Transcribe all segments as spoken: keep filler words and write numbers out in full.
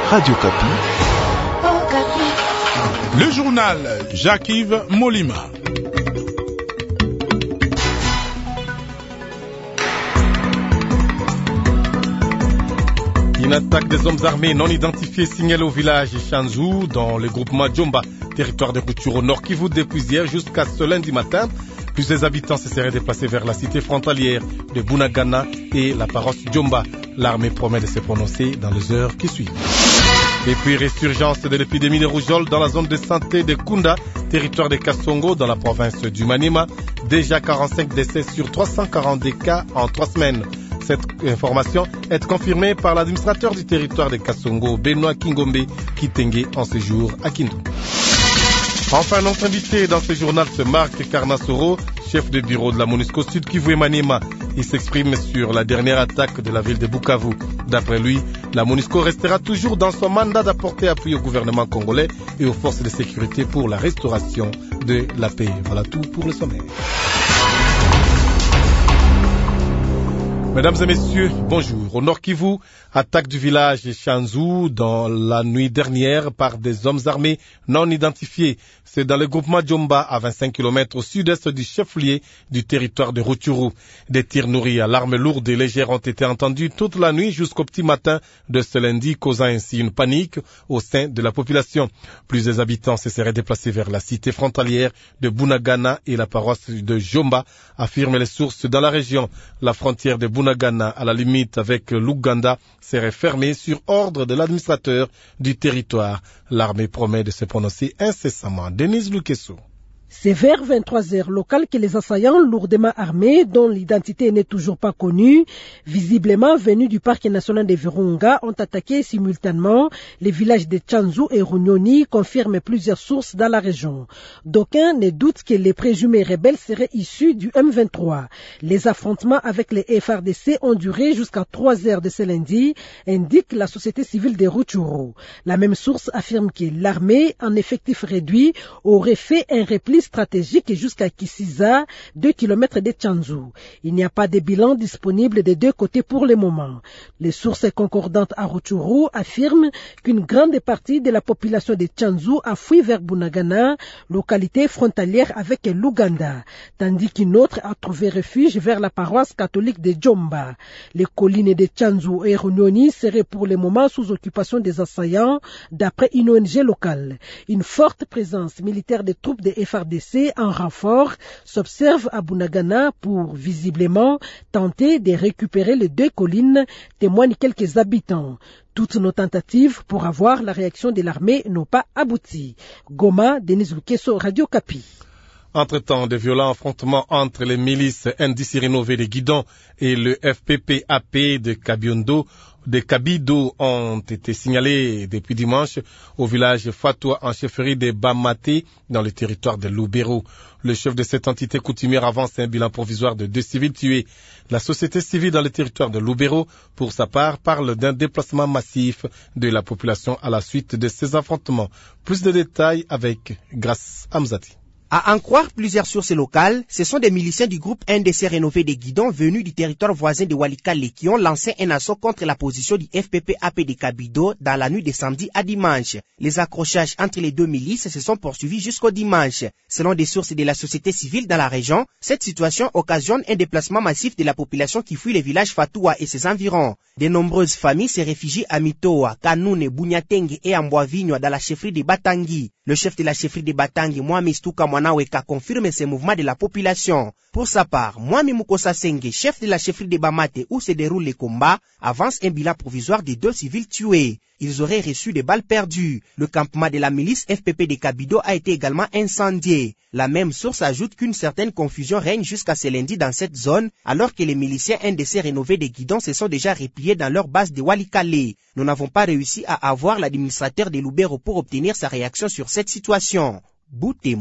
Radio Kapi. Le journal Jacques-Yves Molima. Une attaque des hommes armés non identifiés signalée au village Chanzou dans le groupement Djomba, territoire de Rutshuru au Nord Kivu depuis hier jusqu'à ce lundi matin. Plusieurs habitants se seraient déplacés vers la cité frontalière de Bunagana et la paroisse Djomba. L'armée promet de se prononcer dans les heures qui suivent. Et puis résurgence de l'épidémie de rougeole dans la zone de santé de Kunda, territoire de Kasongo dans la province du Maniema. Déjà quarante-cinq décès sur trois cent quarante-deux cas en trois semaines. Cette information est confirmée par l'administrateur du territoire de Kasongo, Benoît Kingombe, Kitenge, en séjour à Kindu. Enfin, notre invité dans ce journal, c'est Marc Karnasoro, chef de bureau de la MONUSCO Sud Kivu et Maniema. Il s'exprime sur la dernière attaque de la ville de Bukavu. D'après lui, la MONUSCO restera toujours dans son mandat d'apporter appui au gouvernement congolais et aux forces de sécurité pour la restauration de la paix. Voilà tout pour le sommaire. Mesdames et messieurs, bonjour. Au Nord Kivu, attaque du village Chanzou dans la nuit dernière par des hommes armés non identifiés. C'est dans le groupement Djomba, à vingt-cinq kilomètres au sud-est du chef-lieu du territoire de Rutshuru. Des tirs nourris à l'arme lourde et légère ont été entendus toute la nuit jusqu'au petit matin de ce lundi, causant ainsi une panique au sein de la population. Plusieurs habitants se seraient déplacés vers la cité frontalière de Bunagana et la paroisse de Djomba, affirment les sources dans la région. La frontière de Bunagana, à la limite avec l'Ouganda, serait fermée sur ordre de l'administrateur du territoire. L'armée promet de se prononcer incessamment. Denise Lukesso. C'est vers vingt-trois heures locales que les assaillants lourdement armés, dont l'identité n'est toujours pas connue, visiblement venus du parc national de Virunga, ont attaqué simultanément les villages de Chanzou et Runyoni, confirment plusieurs sources dans la région. D'aucuns ne doutent que les présumés rebelles seraient issus du M vingt-trois. Les affrontements avec les F R D C ont duré jusqu'à trois heures de ce lundi, indique la société civile de Rutshuru. La même source affirme que l'armée, en effectif réduit, aurait fait un repli stratégique jusqu'à Kisiza, deux kilomètres de Chanzou. Il n'y a pas de bilan disponible des deux côtés pour le moment. Les sources concordantes à Rutshuru affirment qu'une grande partie de la population de Chanzou a fui vers Bunagana, localité frontalière avec l'Ouganda, tandis qu'une autre a trouvé refuge vers la paroisse catholique de Djomba. Les collines de Chanzou et Runyoni seraient pour le moment sous occupation des assaillants, d'après une O N G locale. Une forte présence militaire des troupes de F R D C en renfort s'observe à Bunagana pour, visiblement, tenter de récupérer les deux collines, témoignent quelques habitants. Toutes nos tentatives pour avoir la réaction de l'armée n'ont pas abouti. Goma, Denis Lukesso, Radio Kapi. Entre-temps, de violents affrontements entre les milices N D C rénovées de Guidon et le F P P A P de Kabiondo, de Kabido ont été signalés depuis dimanche au village Fatoua en chefferie de Bamate dans le territoire de Lubero. Le chef de cette entité coutumière avance un bilan provisoire de deux civils tués. La société civile dans le territoire de Lubero, pour sa part, parle d'un déplacement massif de la population à la suite de ces affrontements. Plus de détails avec Grace Hamzati. À en croire plusieurs sources locales, ce sont des miliciens du groupe N D C rénové des Guidons venus du territoire voisin de Walikale qui ont lancé un assaut contre la position du F P P A P de Kabido dans la nuit de samedi à dimanche. Les accrochages entre les deux milices se sont poursuivis jusqu'au dimanche. Selon des sources de la société civile dans la région, cette situation occasionne un déplacement massif de la population qui fuit les villages Fatoua et ses environs. De nombreuses familles se réfugient à Mitoa, Kanoune, Bunyatenge et Amboavinho dans la chefferie de Batangi. Le chef de la chefferie de Batangi, Mwami Stuka Mwanaweka, confirme ces mouvements de la population. Pour sa part, Mwami Mukosa Senge, chef de la chefferie de Bamate où se déroulent les combats, avance un bilan provisoire de deux civils tués. Ils auraient reçu des balles perdues. Le campement de la milice F P P de Kabido a été également incendié. La même source ajoute qu'une certaine confusion règne jusqu'à ce lundi dans cette zone, alors que les miliciens N D C rénovés des Guidons se sont déjà repliés dans leur base de Walikale. Nous n'avons pas réussi à avoir l'administrateur de Lubero pour obtenir sa réaction sur cette situation. Butembo,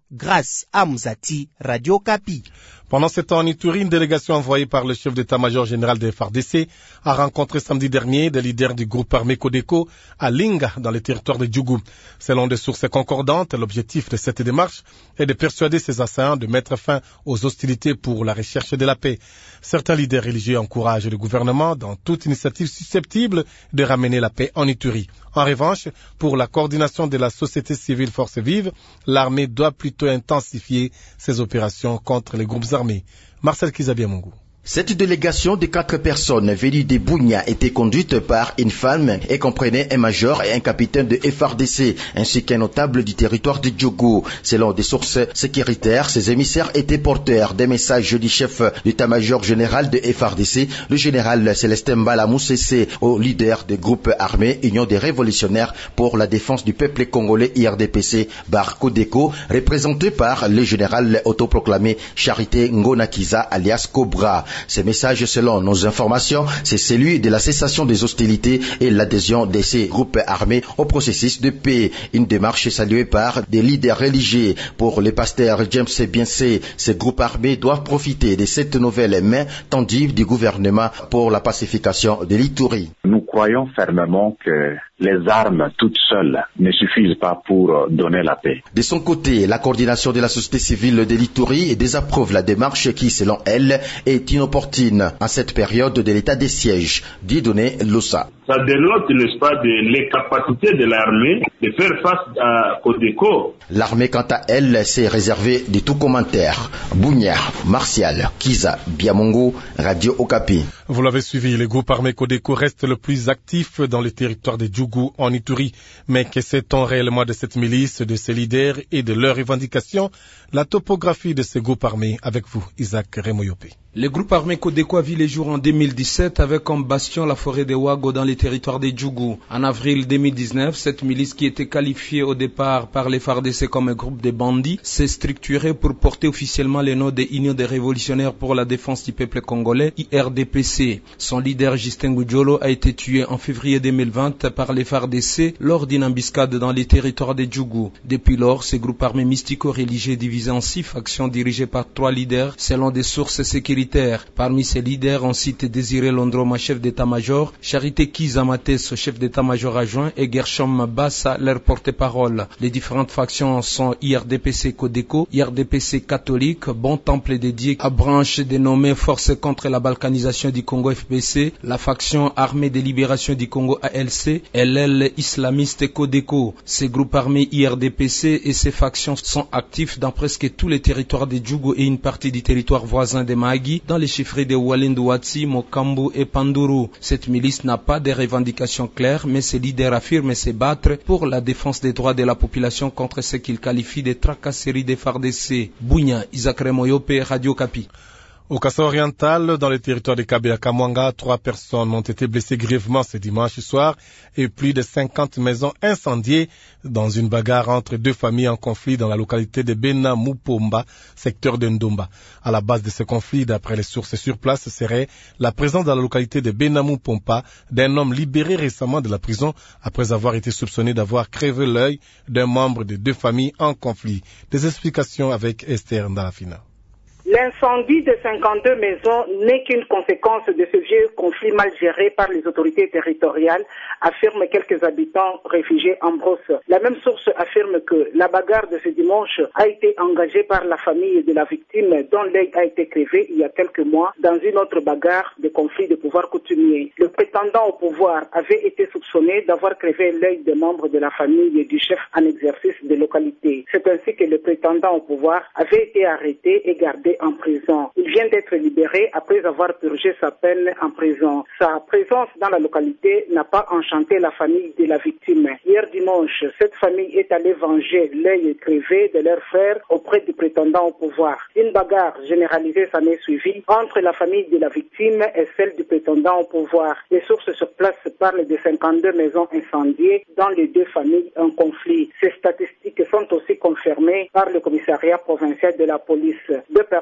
grâce à Mouzati, Radio Kapi. Pendant ce temps en Ituri, une délégation envoyée par le chef d'état-major général des F A R D C a rencontré samedi dernier des leaders du groupe armé Codeco à Linga, dans le territoire de Djougou. Selon des sources concordantes, l'objectif de cette démarche est de persuader ces assaillants de mettre fin aux hostilités pour la recherche de la paix. Certains leaders religieux encouragent le gouvernement dans toute initiative susceptible de ramener la paix en Ituri. En revanche, pour la coordination de la société civile force vive, l'armée doit plutôt intensifier ses opérations contre les groupes armés. Marcel Kizabiamungu. Cette délégation de quatre personnes venues de Bounia était conduite par une femme et comprenait un major et un capitaine de F A R D C, ainsi qu'un notable du territoire de Djougou. Selon des sources sécuritaires, ces émissaires étaient porteurs des messages du chef d'état-major général de F A R D C, le général Célestin Mbala Moussessé, au leader des groupes armés Union des révolutionnaires pour la défense du peuple congolais I R D P C, Bar Codeco, représenté par le général autoproclamé Charité Ngonakiza alias Cobra. Ces messages, selon nos informations, c'est celui de la cessation des hostilités et l'adhésion de ces groupes armés au processus de paix. Une démarche saluée par des leaders religieux. Pour le pasteur James Biensé, ces groupes armés doivent profiter de cette nouvelle main tendue du gouvernement pour la pacification de l'Ituri. Nous croyons fermement que les armes toutes seules ne suffisent pas pour donner la paix. De son côté, la coordination de la société civile de l'Ituri désapprouve la démarche qui, selon elle, est inopportune en cette période de l'état des sièges. Dieudonné Lossa. Ça dénote, n'est-ce pas, de l'incapacité de l'armée de faire face à Codeco. L'armée, quant à elle, s'est réservée de tout commentaire. Bougnard, Martial, Kiza, Biamongo, Radio Okapi. Vous l'avez suivi, le groupe armé Codeco reste le plus actif dans le territoire de Djougou en Ituri. Mais que sait-on réellement de cette milice, de ses leaders et de leurs revendications? La topographie de ce groupe armé avec vous, Isaac Remoyopé. Le groupe armé Codeco a vu les jours en deux mille dix-sept avec comme bastion la forêt de Ouago dans les territoires de Djougou. En avril deux mille dix-neuf, cette milice qui était qualifiée au départ par les F A R D C comme un groupe de bandits s'est structurée pour porter officiellement le nom de Union des révolutionnaires pour la défense du peuple congolais, I R D P C. Son leader Justin Gujolo a été tué en février deux mille vingt par les F A R D C lors d'une embuscade dans les territoires de Djougou. Depuis lors, ce groupe armé mystico-religieux divisé en six factions dirigées par trois leaders selon des sources sécuritaires. Parmi ces leaders, on cite Désiré Londroma, chef d'état-major, Charité Kizamates, chef d'état-major adjoint, et Gershom Bassa, leur porte-parole. Les différentes factions sont I R D P C Codeco, I R D P C catholique, Bon Temple dédié à branche dénommée Force contre la balkanisation du Congo F P C, la faction Armée de libération du Congo A L C et l'aile islamiste Codeco. Ces groupes armés I R D P C et ces factions sont actifs dans presque tous les territoires de Djougou et une partie du territoire voisin de Mahagi, dans les chiffres de Walendouatsi, Mokambu et Panduru. Cette milice n'a pas de revendications claires, mais ses leaders affirment se battre pour la défense des droits de la population contre ce qu'ils qualifient de tracasseries des F A R D C. Bounia, Isaac Remoyope, Radio Kapi. Au Kassai oriental, dans le territoire de Kabea-Kamwanga, trois personnes ont été blessées grièvement ce dimanche soir et plus de cinquante maisons incendiées dans une bagarre entre deux familles en conflit dans la localité de Benamupomba, secteur de Ndomba. À la base de ce conflit, d'après les sources sur place, serait la présence dans la localité de Benamupomba d'un homme libéré récemment de la prison après avoir été soupçonné d'avoir crevé l'œil d'un membre de deux familles en conflit. Des explications avec Esther Ndalafina. L'incendie de cinquante-deux maisons n'est qu'une conséquence de ce vieux conflit mal géré par les autorités territoriales, affirment quelques habitants réfugiés en Brosse. La même source affirme que la bagarre de ce dimanche a été engagée par la famille de la victime dont l'œil a été crevé il y a quelques mois dans une autre bagarre de conflit de pouvoir coutumier. Le prétendant au pouvoir avait été soupçonné d'avoir crevé l'œil des membres de la famille du chef en exercice de localité. C'est ainsi que le prétendant au pouvoir avait été arrêté et gardé en prison. Il vient d'être libéré après avoir purgé sa peine en prison. Sa présence dans la localité n'a pas enchanté la famille de la victime. Hier dimanche, cette famille est allée venger l'œil crevé de leur frère auprès du prétendant au pouvoir. Une bagarre généralisée s'en est suivie entre la famille de la victime et celle du prétendant au pouvoir. Les sources sur place parlent de cinquante-deux maisons incendiées dans les deux familles en conflit. Ces statistiques sont aussi confirmées par le commissariat provincial de la police. Deux personnes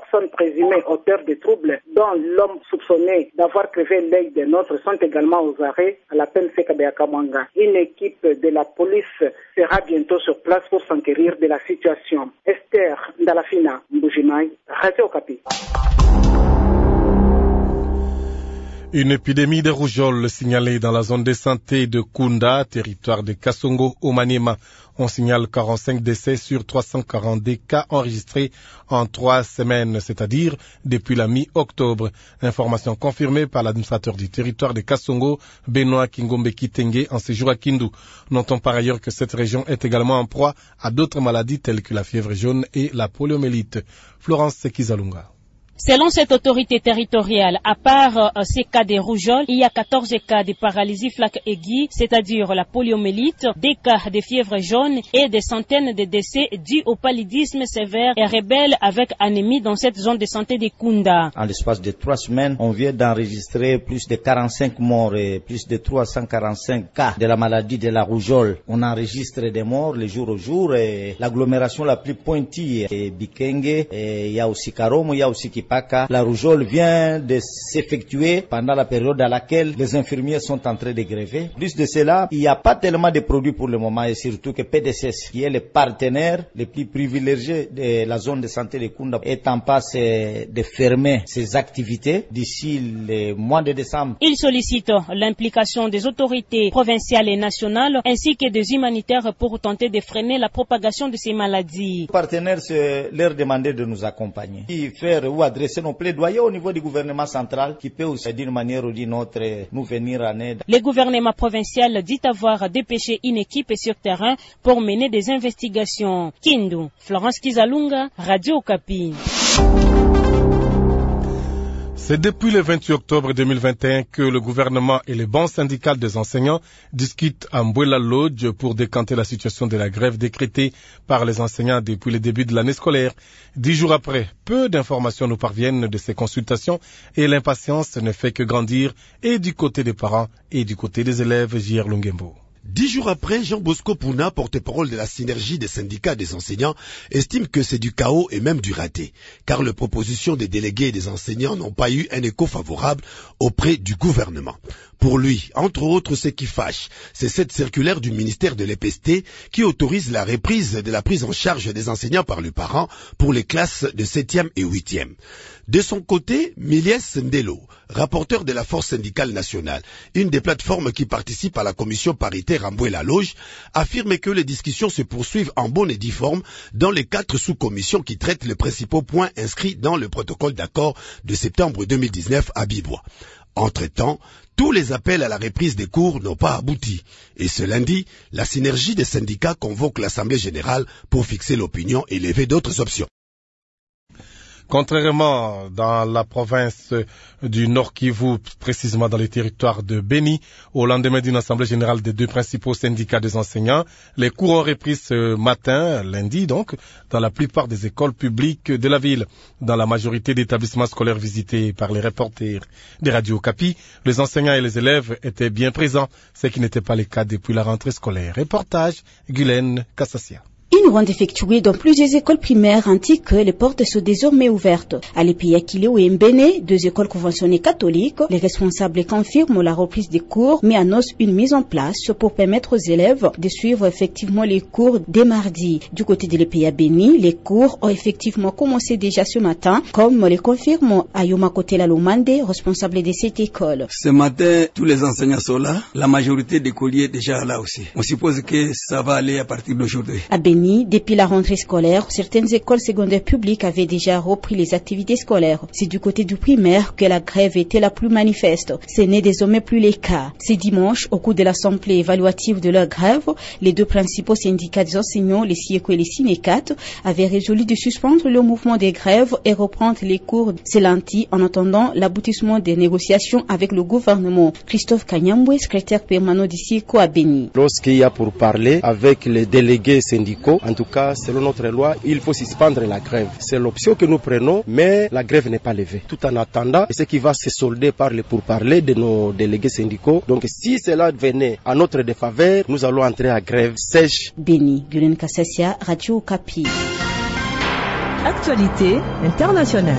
personnes présumées auteurs des troubles, dont l'homme soupçonné d'avoir crevé l'œil d'un autre, sont également aux arrêts à la peine Seka Beakamanga. Une équipe de la police sera bientôt sur place pour s'enquérir de la situation. Esther Ndalafina, Mbujimai, Radio Okapi. Une épidémie de rougeole signalée dans la zone de santé de Kunda, territoire de Kasongo au Maniema. On signale quarante-cinq décès sur trois cent quarante-deux cas enregistrés en trois semaines, c'est-à-dire depuis la mi-octobre. Information confirmée par l'administrateur du territoire de Kasongo, Benoît Kingombe Kitenge, en séjour à Kindu. Notons par ailleurs que cette région est également en proie à d'autres maladies telles que la fièvre jaune et la poliomyélite. Florence Sekizalunga. Selon cette autorité territoriale, à part euh, ces cas de rougeole, il y a quatorze cas de paralysie flaque aiguë, c'est-à-dire la poliomyélite, des cas de fièvre jaune et des centaines de décès dus au paludisme sévère et rebelle avec anémie dans cette zone de santé de Kunda. En l'espace de trois semaines, on vient d'enregistrer plus de quarante-cinq morts et plus de trois cent quarante-cinq cas de la maladie de la rougeole. On enregistre des morts le jour au jour et l'agglomération la plus pointue est Bikenge, et il y a aussi Karomo, il y a aussi Kipaka. La rougeole vient de s'effectuer pendant la période à laquelle les infirmiers sont en train de gréver. Plus de cela, il n'y a pas tellement de produits pour le moment et surtout que P D C S, qui est le partenaire le plus privilégié de la zone de santé de Kunda, est en passe de fermer ses activités d'ici le mois de décembre. Il sollicite l'implication des autorités provinciales et nationales ainsi que des humanitaires pour tenter de freiner la propagation de ces maladies. Les partenaires, c'est leur demander de nous accompagner, y faire ou adresser nos plaidoyers au niveau du gouvernement central qui peut aussi d'une manière ou d'une autre nous venir en aide. Le gouvernement provincial dit avoir dépêché une équipe sur terrain pour mener des investigations. Kindu, Florence Kizalunga, Radio Okapi. C'est depuis le vingt-huit octobre deux mille vingt et un que le gouvernement et les bancs syndicales des enseignants discutent à Mbwela Lodge pour décanter la situation de la grève décrétée par les enseignants depuis le début de l'année scolaire. Dix jours après, peu d'informations nous parviennent de ces consultations et l'impatience ne fait que grandir et du côté des parents et du côté des élèves. J R Lungembo. Dix jours après, Jean Bosco Pouna, porte-parole de la synergie des syndicats des enseignants, estime que c'est du chaos et même du raté, car les propositions des délégués et des enseignants n'ont pas eu un écho favorable auprès du gouvernement. Pour lui, entre autres, ce qui fâche, c'est cette circulaire du ministère de l'E P S T qui autorise la reprise de la prise en charge des enseignants par les parents pour les classes de septième et huitième. De son côté, Miliès Ndelo, rapporteur de la Force syndicale nationale, une des plateformes qui participe à la commission paritaire Mbwela Lodge, affirme que les discussions se poursuivent en bonne et due forme dans les quatre sous-commissions qui traitent les principaux points inscrits dans le protocole d'accord de septembre deux mille dix-neuf à Bibois. Entre-temps, tous les appels à la reprise des cours n'ont pas abouti. Et ce lundi, la synergie des syndicats convoque l'Assemblée générale pour fixer l'opinion et lever d'autres options. Contrairement dans la province du Nord Kivu, précisément dans les territoires de Beni, au lendemain d'une assemblée générale des deux principaux syndicats des enseignants, les cours ont repris ce matin, lundi donc, dans la plupart des écoles publiques de la ville. Dans la majorité d'établissements scolaires visités par les reporters des radios Okapi, les enseignants et les élèves étaient bien présents, ce qui n'était pas le cas depuis la rentrée scolaire. Reportage, Guylaine Kassassia. Une ronde effectuée dans plusieurs écoles primaires indique que les portes sont désormais ouvertes. À l'Epeyakileo et Mbene, deux écoles conventionnées catholiques, les responsables confirment la reprise des cours, mais annoncent une mise en place pour permettre aux élèves de suivre effectivement les cours dès mardi. Du côté de l'Epeya Beni, les cours ont effectivement commencé déjà ce matin, comme le confirme Ayoma Kotela Lomande, responsable de cette école. Ce matin, tous les enseignants sont là. La majorité des colliers déjà là aussi. On suppose que ça va aller à partir d'aujourd'hui. Depuis la rentrée scolaire, certaines écoles secondaires publiques avaient déjà repris les activités scolaires. C'est du côté du primaire que la grève était la plus manifeste. Ce n'est désormais plus le cas. Ce dimanche, au cours de l'assemblée évaluative de leur grève, les deux principaux syndicats des enseignants, les SIECO et les SINECAT, avaient résolu de suspendre le mouvement des grèves et reprendre les cours ce lundi en attendant l'aboutissement des négociations avec le gouvernement. Christophe Kanyambwe, secrétaire permanent du SIECO à Beni. Lorsqu'il y a pour parler avec les délégués syndicaux, en tout cas, selon notre loi, il faut suspendre la grève. C'est l'option que nous prenons, mais la grève n'est pas levée. Tout en attendant, ce qui va se solder par les pourparlers de nos délégués syndicaux. Donc, si cela venait à notre défaveur, nous allons entrer à grève sèche. Beni, Gulen Kassassia, Radio Okapi. Actualité internationale.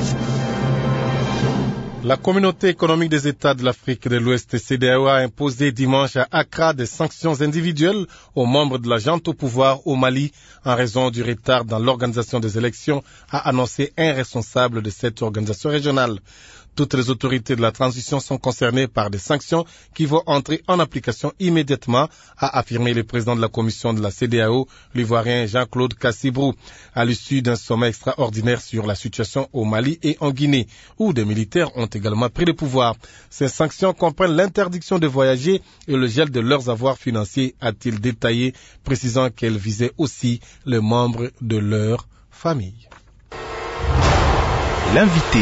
La communauté économique des États de l'Afrique de l'Ouest, C E D E A O, a imposé dimanche à Accra des sanctions individuelles aux membres de la junte au pouvoir au Mali en raison du retard dans l'organisation des élections, a annoncé un responsable de cette organisation régionale. Toutes les autorités de la transition sont concernées par des sanctions qui vont entrer en application immédiatement, a affirmé le président de la commission de la C E D E A O, l'ivoirien Jean-Claude Cassibrou, à l'issue d'un sommet extraordinaire sur la situation au Mali et en Guinée, où des militaires ont également pris le pouvoir. Ces sanctions comprennent l'interdiction de voyager et le gel de leurs avoirs financiers, a-t-il détaillé, précisant qu'elles visaient aussi les membres de leur famille. L'invité.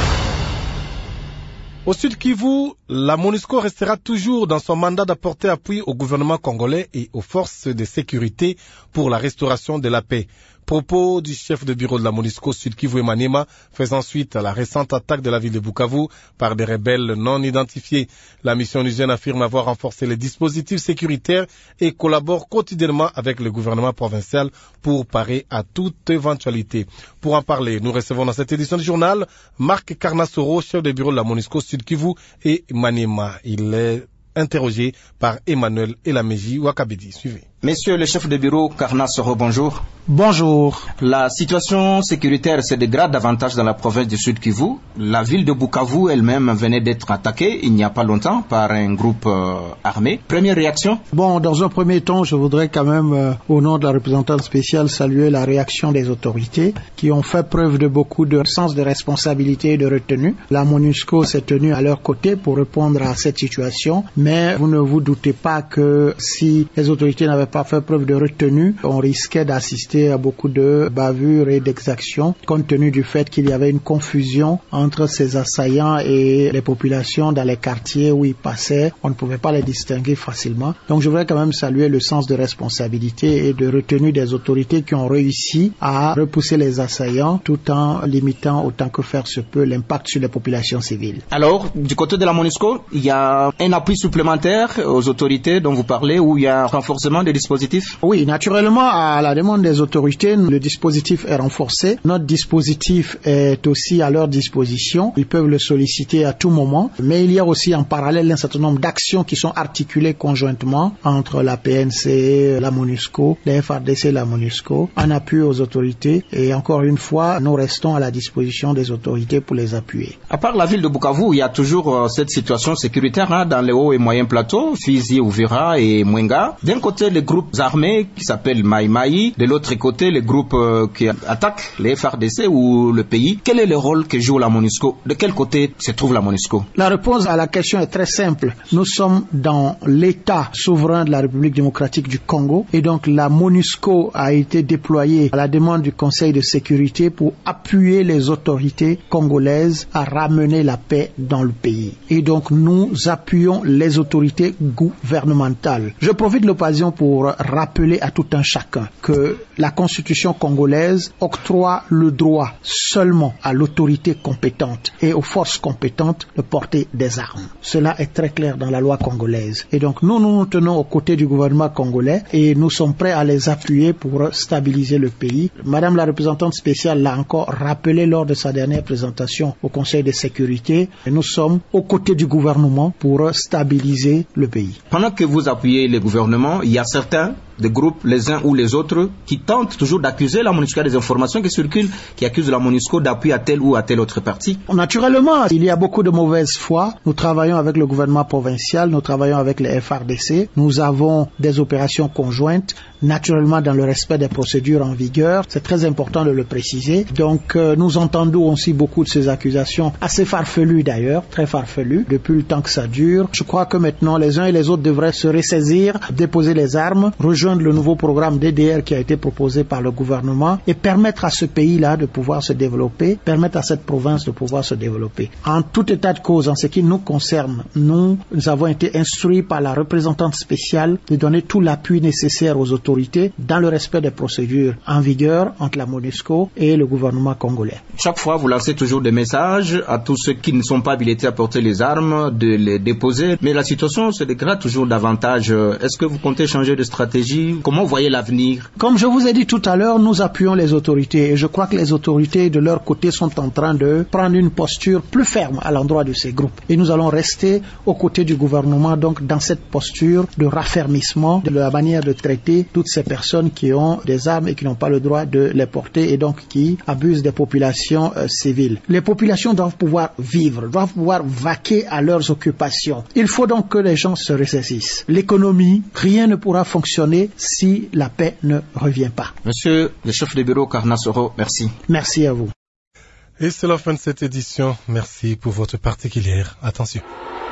Au Sud Kivu, la MONUSCO restera toujours dans son mandat d'apporter appui au gouvernement congolais et aux forces de sécurité pour la restauration de la paix. Propos du chef de bureau de la MONUSCO Sud Kivu et Maniema, faisant suite à la récente attaque de la ville de Bukavu par des rebelles non identifiés. La mission onusienne affirme avoir renforcé les dispositifs sécuritaires et collabore quotidiennement avec le gouvernement provincial pour parer à toute éventualité. Pour en parler, nous recevons dans cette édition du journal Marc Carnassoro, chef de bureau de la MONUSCO Sud Kivu et Maniema. Il est interrogé par Emmanuel Elameji Wakabedi. Suivez. Monsieur le chef de bureau Carnassoro, bonjour. Bonjour. La situation sécuritaire se dégrade davantage dans la province du Sud Kivu. La ville de Bukavu elle-même venait d'être attaquée il n'y a pas longtemps par un groupe euh, armé. Première réaction? Bon, dans un premier temps, je voudrais quand même, euh, au nom de la représentante spéciale, saluer la réaction des autorités qui ont fait preuve de beaucoup de sens de responsabilité et de retenue. La MONUSCO s'est tenue à leur côté pour répondre à cette situation, mais vous ne vous doutez pas que si les autorités n'avaient pas fait preuve de retenue, on risquait d'assister à beaucoup de bavures et d'exactions, compte tenu du fait qu'il y avait une confusion entre ces assaillants et les populations dans les quartiers où ils passaient. On ne pouvait pas les distinguer facilement. Donc je voudrais quand même saluer le sens de responsabilité et de retenue des autorités qui ont réussi à repousser les assaillants tout en limitant autant que faire se peut l'impact sur les populations civiles. Alors, du côté de la MONUSCO, il y a un appui supplémentaire aux autorités dont vous parlez, où il y a un renforcement des dispositifs? Oui, naturellement, à la demande des autorités, le dispositif est renforcé. Notre dispositif est aussi à leur disposition. Ils peuvent le solliciter à tout moment. Mais il y a aussi en parallèle un certain nombre d'actions qui sont articulées conjointement entre la P N C, la MONUSCO, les F R D C et la MONUSCO, en appui aux autorités. Et encore une fois, nous restons à la disposition des autorités pour les appuyer. À part la ville de Bukavu, il y a toujours euh, cette situation sécuritaire hein, dans les hauts et moyens plateaux, Fizi, Uvira et Mwenga. D'un côté, les groupes armés qui s'appellent Maï Maï, de l'autre côté, les groupes euh, qui attaquent les F R D C ou le pays. Quel est le rôle que joue la MONUSCO? De quel côté se trouve la MONUSCO? La réponse à la question est très simple. Nous sommes dans l'État souverain de la République démocratique du Congo et donc la MONUSCO a été déployée à la demande du Conseil de sécurité pour appuyer les autorités congolaises à ramener la paix dans le pays. Et donc nous appuyons les autorités gouvernementales. Je profite de l'occasion pour rappeler à tout un chacun que la Constitution congolaise octroie le droit seulement à l'autorité compétente et aux forces compétentes de porter des armes. Cela est très clair dans la loi congolaise. Et donc nous, nous nous tenons aux côtés du gouvernement congolais et nous sommes prêts à les appuyer pour stabiliser le pays. Madame la représentante spéciale l'a encore rappelé lors de sa dernière présentation au Conseil de sécurité. Et nous sommes aux côtés du gouvernement pour stabiliser le pays. Pendant que vous appuyez le gouvernement, il y a certains des groupes, les uns ou les autres, qui tentent toujours d'accuser la MONUSCO, des informations qui circulent, qui accusent la MONUSCO d'appui à tel ou à tel autre parti. Naturellement, il y a beaucoup de mauvaise foi. Nous travaillons avec le gouvernement provincial, nous travaillons avec les F R D C, nous avons des opérations conjointes, naturellement dans le respect des procédures en vigueur. C'est très important de le préciser. Donc euh, nous entendons aussi beaucoup de ces accusations, assez farfelues d'ailleurs, très farfelues, depuis le temps que ça dure. Je crois que maintenant les uns et les autres devraient se ressaisir, déposer les armes, rejoindre le nouveau programme D D R qui a été proposé par le gouvernement et permettre à ce pays-là de pouvoir se développer, permettre à cette province de pouvoir se développer. En tout état de cause, en ce qui nous concerne, nous, nous avons été instruits par la représentante spéciale de donner tout l'appui nécessaire aux autorités dans le respect des procédures en vigueur entre la MONUSCO et le gouvernement congolais. Chaque fois, vous lancez toujours des messages à tous ceux qui ne sont pas habilités à porter les armes, de les déposer, mais la situation se dégrade toujours davantage. Est-ce que vous comptez changer de stratégie agir? Comment vous voyez l'avenir? Comme je vous ai dit tout à l'heure, nous appuyons les autorités et je crois que les autorités de leur côté sont en train de prendre une posture plus ferme à l'endroit de ces groupes. Et nous allons rester aux côtés du gouvernement, donc dans cette posture de raffermissement de la manière de traiter toutes ces personnes qui ont des armes et qui n'ont pas le droit de les porter et donc qui abusent des populations euh, civiles. Les populations doivent pouvoir vivre, doivent pouvoir vaquer à leurs occupations. Il faut donc que les gens se ressaisissent. L'économie, rien ne pourra fonctionner si la paix ne revient pas. Monsieur le chef de bureau Carnasoro, merci. Merci à vous. Et c'est la fin de cette édition. Merci pour votre particulière attention.